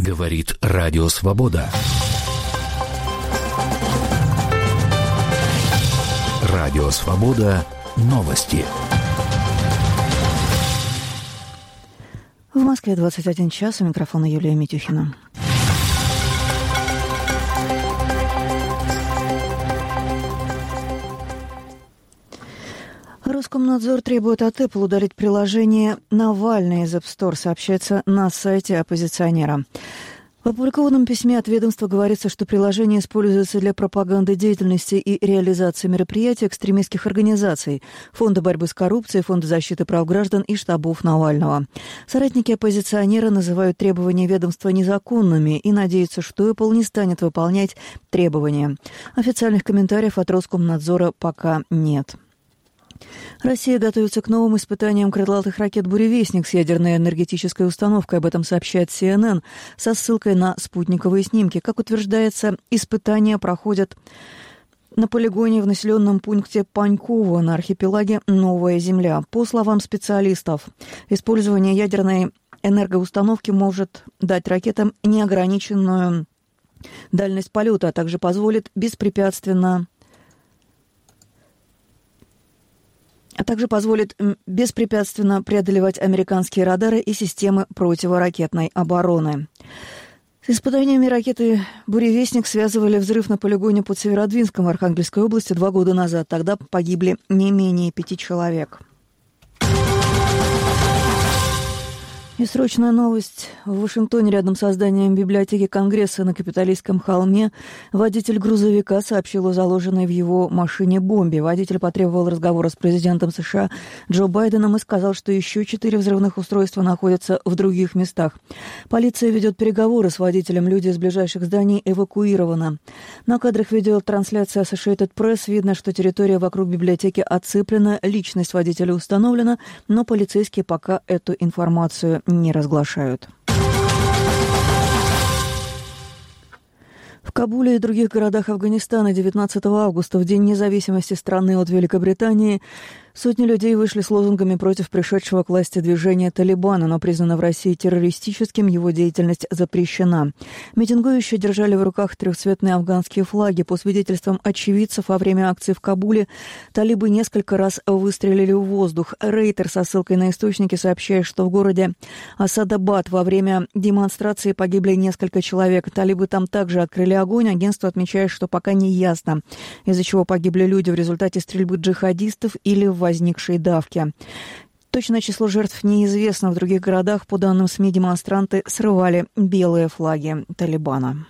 Говорит Радио Свобода. Радио Свобода. Новости. В Москве 21 час. У микрофона Юлия Митюхина. Роскомнадзор требует от Apple удалить приложение «Навальный» из App Store, сообщается на сайте оппозиционера. В опубликованном письме от ведомства говорится, что приложение используется для пропаганды деятельности и реализации мероприятий экстремистских организаций, Фонда борьбы с коррупцией, Фонда защиты прав граждан и штабов Навального. Соратники оппозиционера называют требования ведомства незаконными и надеются, что Apple не станет выполнять требования. Официальных комментариев от Роскомнадзора пока нет. Россия готовится к новым испытаниям крылатых ракет «Буревестник» с ядерной энергетической установкой. Об этом сообщает CNN со ссылкой на спутниковые снимки. Как утверждается, испытания проходят на полигоне в населенном пункте Паньково на архипелаге Новая Земля. По словам специалистов, использование ядерной энергоустановки может дать ракетам неограниченную дальность полета, а также позволит беспрепятственно преодолевать американские радары и системы противоракетной обороны. С испытаниями ракеты «Буревестник» связывали взрыв на полигоне под Северодвинском в Архангельской области 2 года назад. Тогда погибли не менее 5 человек. И срочная новость. В Вашингтоне, рядом с зданием библиотеки Конгресса на Капитолийском холме, водитель грузовика сообщил о заложенной в его машине бомбе. Водитель потребовал разговора с президентом США Джо Байденом и сказал, что еще 4 взрывных устройства находятся в других местах. Полиция ведет переговоры с водителем. Люди из ближайших зданий эвакуированы. На кадрах видеотрансляции Associated Press видно, что территория вокруг библиотеки оцеплена, личность водителя установлена, но полицейские пока эту информацию не разглашают. В Кабуле и других городах Афганистана 19 августа, в День независимости страны от Великобритании, сотни людей вышли с лозунгами против пришедшего к власти движения «Талибан». Оно признано в России террористическим, его деятельность запрещена. Митингующие держали в руках трехцветные афганские флаги. По свидетельствам очевидцев, во время акции в Кабуле талибы несколько раз выстрелили в воздух. Рейтер со ссылкой на источники сообщает, что в городе Асадабад во время демонстрации погибли несколько человек. Талибы там также открыли огонь. Агентство отмечает, что пока не ясно, из-за чего погибли люди в результате стрельбы джихадистов или в возникшей давке. Точное число жертв неизвестно. В других городах, по данным СМИ, демонстранты срывали белые флаги Талибана.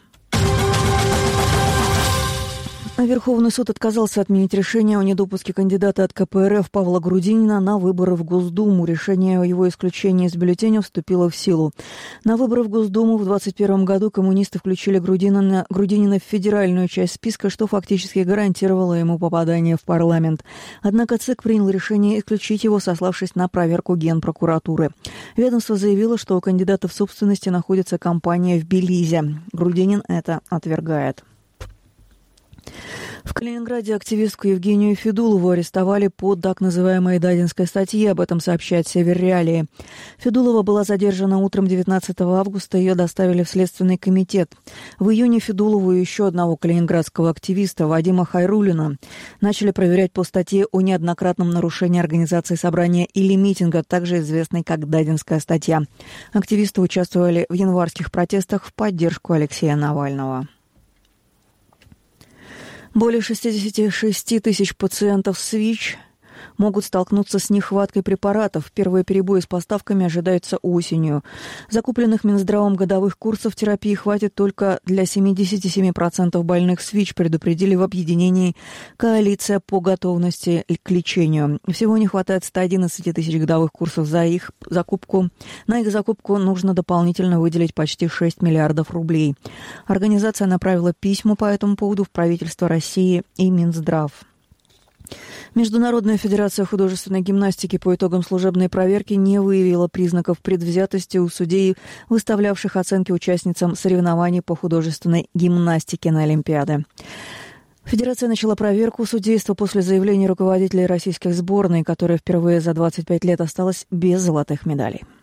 Верховный суд отказался отменить решение о недопуске кандидата от КПРФ Павла Грудинина на выборы в Госдуму. Решение о его исключении из бюллетеня вступило в силу. На выборы в Госдуму в 2021 году коммунисты включили Грудинина в федеральную часть списка, что фактически гарантировало ему попадание в парламент. Однако ЦИК принял решение исключить его, сославшись на проверку Генпрокуратуры. Ведомство заявило, что у кандидата в собственности находится компания в Белизе. Грудинин это отвергает. В Калининграде активистку Евгению Федулову арестовали по так называемой Дадинской статье. Об этом сообщает Север Реалии. Федулова была задержана утром 19 августа. Ее доставили в Следственный комитет. В июне Федулову и еще одного калининградского активиста Вадима Хайруллина начали проверять по статье о неоднократном нарушении организации собрания или митинга, также известной как Дадинская статья. Активисты участвовали в январских протестах в поддержку Алексея Навального. Более 66 тысяч пациентов с ВИЧ могут столкнуться с нехваткой препаратов. Первые перебои с поставками ожидаются осенью. Закупленных Минздравом годовых курсов терапии хватит только для 77% больных с ВИЧ, предупредили в объединении «Коалиция по готовности к лечению». Всего не хватает 111 тысяч годовых курсов за их закупку. На их закупку нужно дополнительно выделить почти 6 миллиардов рублей. Организация направила письма по этому поводу в правительство России и Минздрав. Международная федерация художественной гимнастики по итогам служебной проверки не выявила признаков предвзятости у судей, выставлявших оценки участницам соревнований по художественной гимнастике на Олимпиаде. Федерация начала проверку судейства после заявления руководителей российских сборной, которая впервые за 25 лет осталась без золотых медалей.